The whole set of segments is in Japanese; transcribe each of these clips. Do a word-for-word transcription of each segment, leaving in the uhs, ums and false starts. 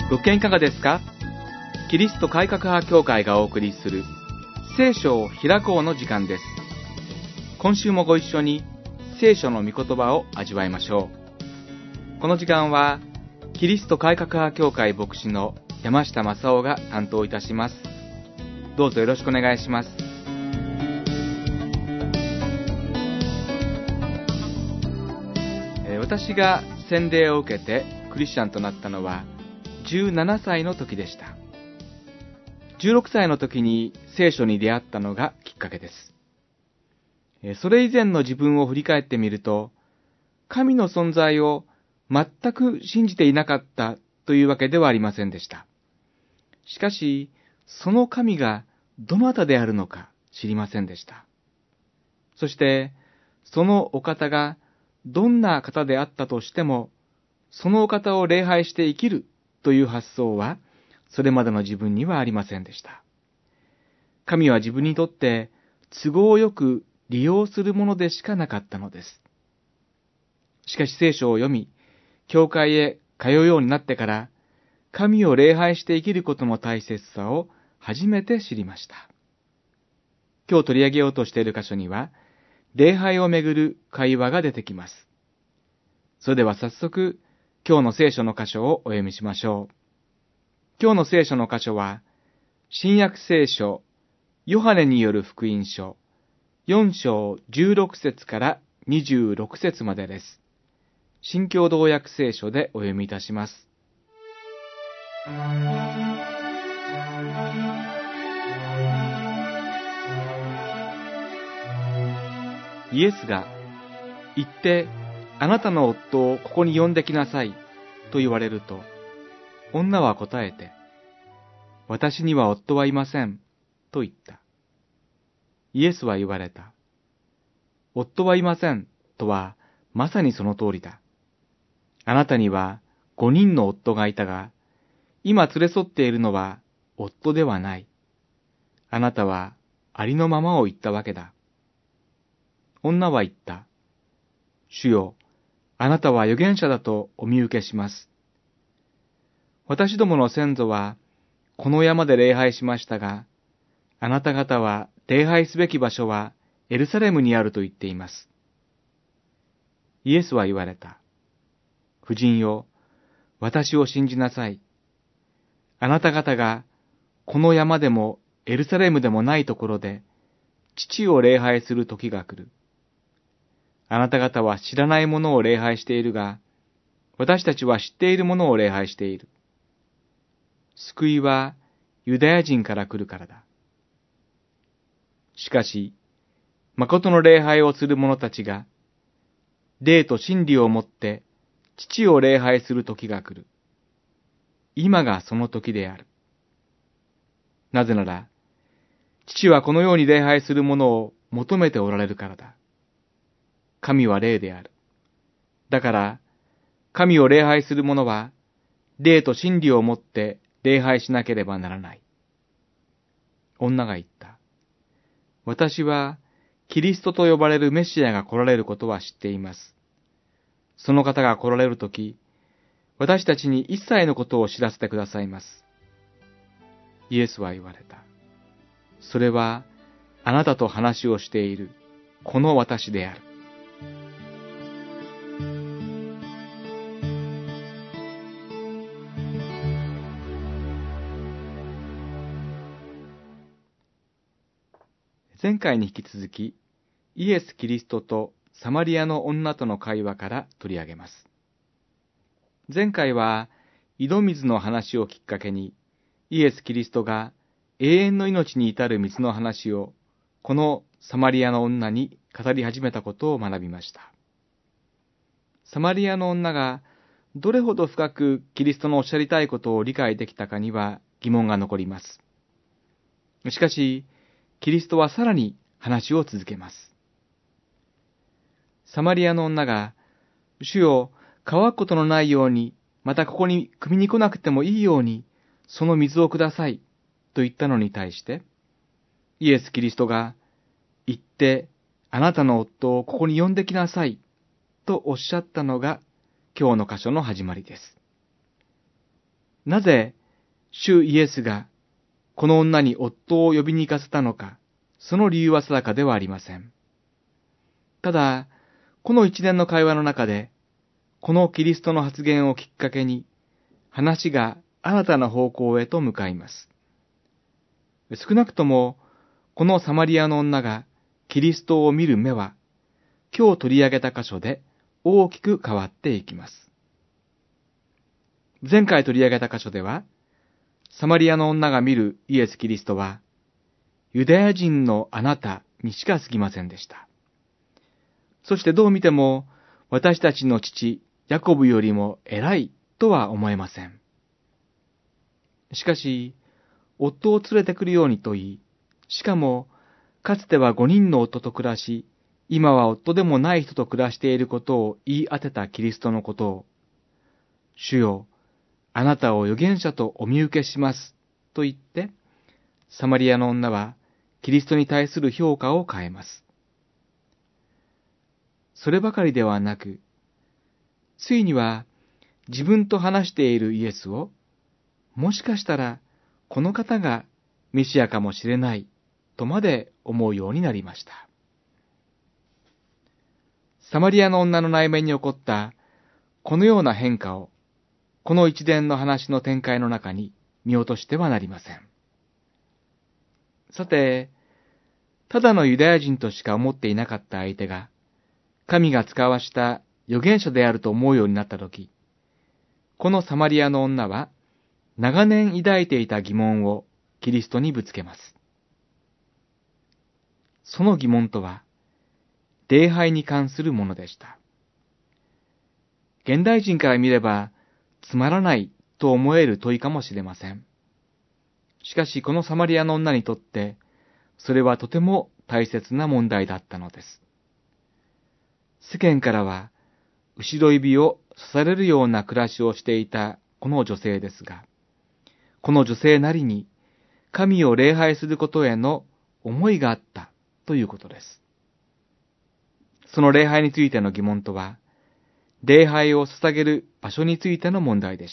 ご機嫌いかがですか？キリスト改革派教会がお送りする聖書を開こうの時間です。今週もご一緒に聖書の御言葉を味わいましょう。この時間はキリスト改革派教会牧師の山下正夫が担当いたします。どうぞよろしくお願いします。私が洗礼を受けてクリスチャンとなったのはじゅうななさいの時でした。じゅうろくさいの時に聖書に出会ったのがきっかけです。それ以前の自分を振り返ってみると、神の存在を全く信じていなかったというわけではありませんでした。しかし、その神がどなたであるのか知りませんでした。そして、そのお方がどんな方であったとしても、そのお方を礼拝して生きるという発想は、それまでの自分にはありませんでした。神は自分にとって都合よく利用するものでしかなかったのです。しかし聖書を読み、教会へ通うようになってから、神を礼拝して生きることの大切さを初めて知りました。今日取り上げようとしている箇所には、礼拝をめぐる会話が出てきます。それでは早速、今日の聖書の箇所をお読みしましょう。今日の聖書の箇所は、新約聖書、ヨハネによる福音書、よん章じゅうろく節からにじゅうろく節までです。新共同訳聖書でお読みいたします。イエスが、行って、あなたの夫をここに呼んできなさい、と言われると、女は答えて、私には夫はいません、と言った。イエスは言われた。夫はいません、とは、まさにその通りだ。あなたには五人の夫がいたが、今連れ添っているのは夫ではない。あなたはありのままを言ったわけだ。女は言った。主よ、あなたは預言者だとお見受けします。私どもの先祖は、この山で礼拝しましたが、あなた方は礼拝すべき場所はエルサレムにあると言っています。イエスは言われた。婦人よ、私を信じなさい。あなた方が、この山でもエルサレムでもないところで、父を礼拝する時が来る。あなた方は知らないものを礼拝しているが、私たちは知っているものを礼拝している。救いはユダヤ人から来るからだ。しかし、誠の礼拝をする者たちが、霊と真理をもって父を礼拝する時が来る。今がその時である。なぜなら、父はこのように礼拝する者を求めておられるからだ。神は霊である。だから、神を礼拝する者は、霊と真理をもって礼拝しなければならない。女が言った。私は、キリストと呼ばれるメシアが来られることは知っています。その方が来られるとき、私たちに一切のことを知らせてくださいます。イエスは言われた。それは、あなたと話をしている、この私である。前回に引き続き、イエス・キリストとサマリアの女との会話から取り上げます。前回は、井戸水の話をきっかけに、イエス・キリストが永遠の命に至る水の話を、このサマリアの女に語り始めたことを学びました。サマリアの女が、どれほど深くキリストのおっしゃりたいことを理解できたかには疑問が残ります。しかし、キリストはさらに話を続けます。サマリアの女が、主よ、乾くことのないように、またここに汲みに来なくてもいいように、その水をください、と言ったのに対して、イエス・キリストが、行って、あなたの夫をここに呼んできなさい、とおっしゃったのが、今日の箇所の始まりです。 なぜ主イエスがこの女に夫を呼びに行かせたのか、その理由は定かではありません。ただ、この一連の会話の中で、このキリストの発言をきっかけに、話が新たな方向へと向かいます。少なくとも、このサマリアの女がキリストを見る目は、今日取り上げた箇所で大きく変わっていきます。前回取り上げた箇所では、サマリアの女が見るイエス・キリストは、ユダヤ人のあなたにしか過ぎませんでした。そしてどう見ても、私たちの父、ヤコブよりも偉いとは思えません。しかし、夫を連れてくるようにと言い、しかも、かつては五人の夫と暮らし、今は夫でもない人と暮らしていることを言い当てたキリストのことを、主よ、あなたを預言者とお見受けします、と言って、サマリアの女はキリストに対する評価を変えます。そればかりではなく、ついには自分と話しているイエスを、もしかしたらこの方がメシアかもしれないとまで思うようになりました。サマリアの女の内面に起こったこのような変化を、この一連の話の展開の中に見落としてはなりません。さて、ただのユダヤ人としか思っていなかった相手が、神が使わした預言者であると思うようになったとき、このサマリアの女は、長年抱いていた疑問をキリストにぶつけます。その疑問とは、礼拝に関するものでした。現代人から見れば、つまらないと思える問いかもしれません。しかしこのサマリアの女にとって、それはとても大切な問題だったのです。世間からは、後ろ指を刺されるような暮らしをしていたこの女性ですが、この女性なりに神を礼拝することへの思いがあったということです。その礼拝についての疑問とは、礼拝を捧げる場所についての問題でした。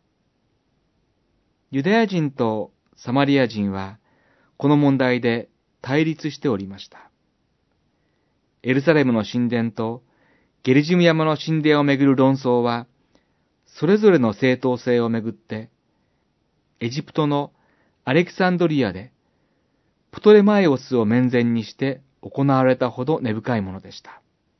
ユダヤ人とサマリア人は、この問題で対立しておりました。エルサレムの神殿とゲリジム山の神殿をめぐる論争は、それぞれの正当性をめぐって、エジプトのアレキサンドリアで、プトレマイオスを面前にして行われたほど根深いものでした。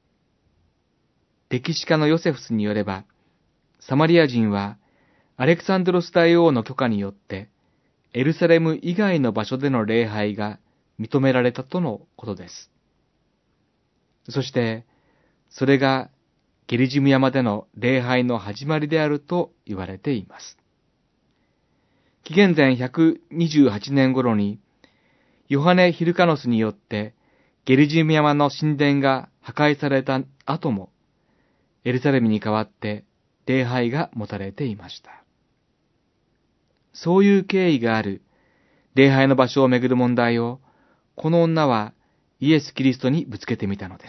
歴史家のヨセフスによれば、サマリア人はアレクサンドロス大王の許可によって、エルサレム以外の場所での礼拝が認められたとのことです。そして、それがゲリジム山での礼拝の始まりであると言われています。紀元前ひゃくにじゅうはちねん頃に、ヨハネ・ヒルカノスによってゲリジム山の神殿が破壊された後も、エルサレムに代わって礼拝が持たれていました。そういう経緯がある礼拝の場所をめぐる問題を、この女はイエス・キリストにぶつけてみたのです。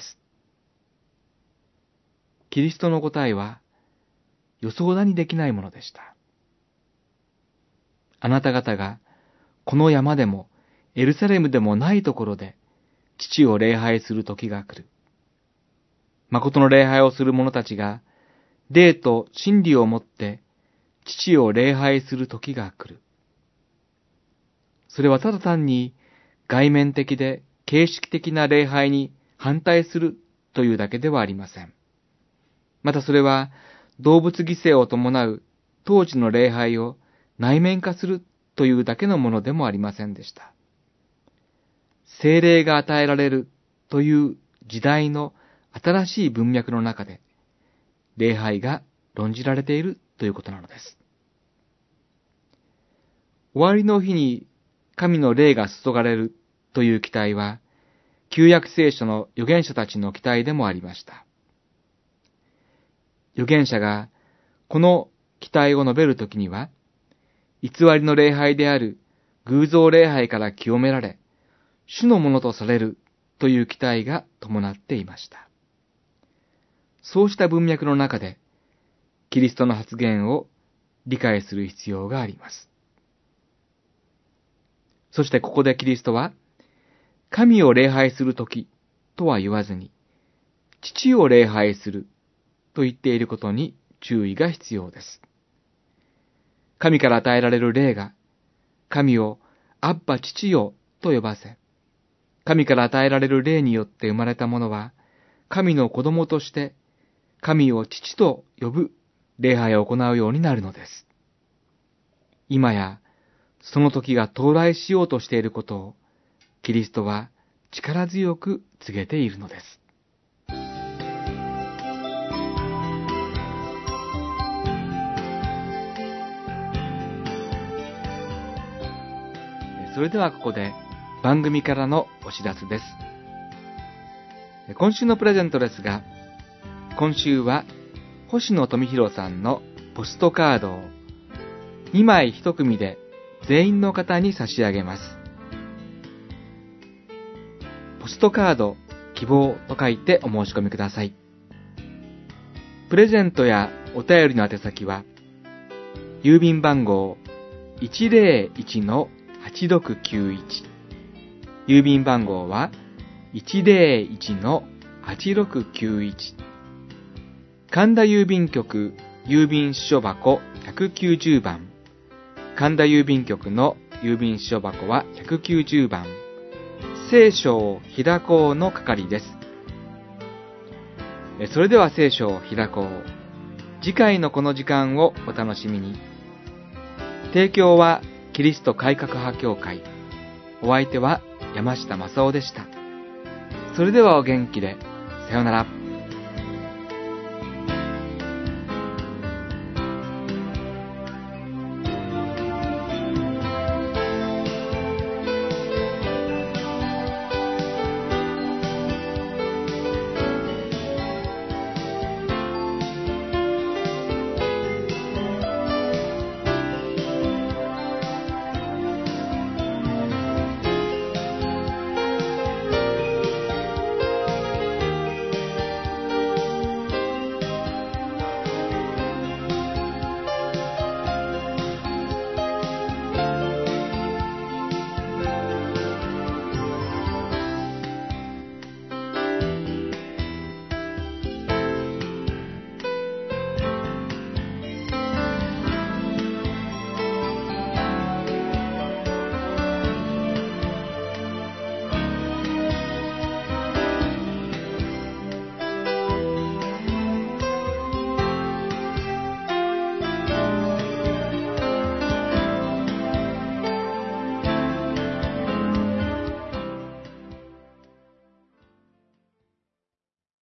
キリストの答えは予想だにできないものでした。あなた方がこの山でもエルサレムでもないところで父を礼拝する時が来る。誠の礼拝をする者たちが霊と真理をもって父を礼拝する時が来る。それはただ単に外面的で形式的な礼拝に反対するというだけではありません。またそれは動物犠牲を伴う当時の礼拝を内面化するというだけのものでもありませんでした。聖霊が与えられるという時代の新しい文脈の中で、礼拝が論じられているということなのです。終わりの日に神の霊が注がれるという期待は、旧約聖書の預言者たちの期待でもありました。預言者がこの期待を述べるときには、偽りの礼拝である偶像礼拝から清められ、主のものとされるという期待が伴っていました。そうした文脈の中で、キリストの発言を理解する必要があります。そしてここでキリストは、神を礼拝するときとは言わずに、父を礼拝すると言っていることに注意が必要です。神から与えられる霊が、神をアッバ父よと呼ばせ、神から与えられる霊によって生まれたものは、神の子供として、神を父と呼ぶ礼拝を行うようになるのです。今や、その時が到来しようとしていることを、キリストは力強く告げているのです。それではここで番組からのお知らせです。今週のプレゼントですが、今週は星野富弘さんのポストカードをにまいいち組で全員の方に差し上げます。ポストカード希望と書いてお申し込みください。プレゼントやお便りの宛先は、郵便番号 いちぜろいちのはちろくきゅういち、郵便番号は いちぜろいちのはちろくきゅういち、神田郵便局郵便支所箱ひゃくきゅうじゅうばん、神田郵便局の郵便支所箱はひゃくきゅうじゅうばん、聖書を開こうの係です。それでは聖書を開こう。次回のこの時間をお楽しみに。提供はキリスト改革派教会。お相手は山下正夫でした。それではお元気で。さようなら。